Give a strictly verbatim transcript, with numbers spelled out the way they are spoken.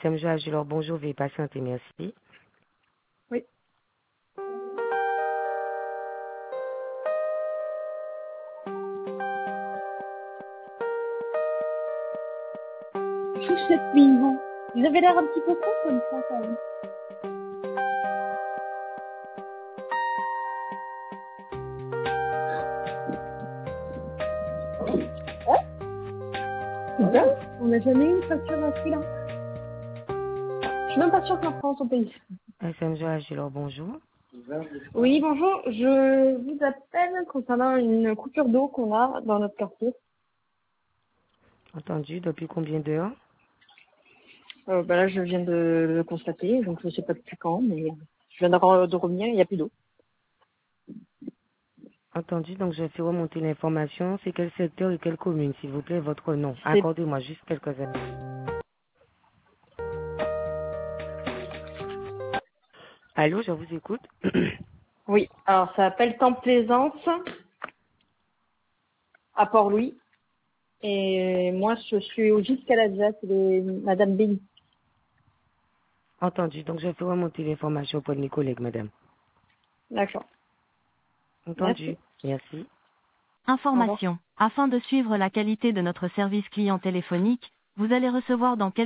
S M J Agilor, bonjour, veuillez patienter, merci. Oui. Chouchette mignon. Vous avez l'air un petit peu con comme ça, quand même. C'est bien. On n'a jamais eu une facture à ce prix-là. Je suis même pas sûre qu'en France, on paye. S M J Agilor, bonjour. Oui, bonjour. Je vous appelle concernant une coupure d'eau qu'on a dans notre quartier. Entendu, depuis combien d'heures? Euh, bah là, je viens de le constater, donc je sais pas depuis quand, mais je viens de, re- de revenir, il n'y a plus d'eau. Entendu, donc je fais remonter l'information. C'est quel secteur et quelle commune, s'il vous plaît, votre nom? C'est... Accordez-moi juste quelques instants. Allô, je vous écoute. Oui, alors ça s'appelle Temps-Plaisance, à Port-Louis. Et moi, je suis au jusqu'à la Jazz, c'est Madame Béni. Entendu, donc je fais remonter l'information auprès de mes collègues, madame. D'accord. Merci. Entendu, merci. Au revoir. Information. Afin de suivre la qualité de notre service client téléphonique, vous allez recevoir dans quelques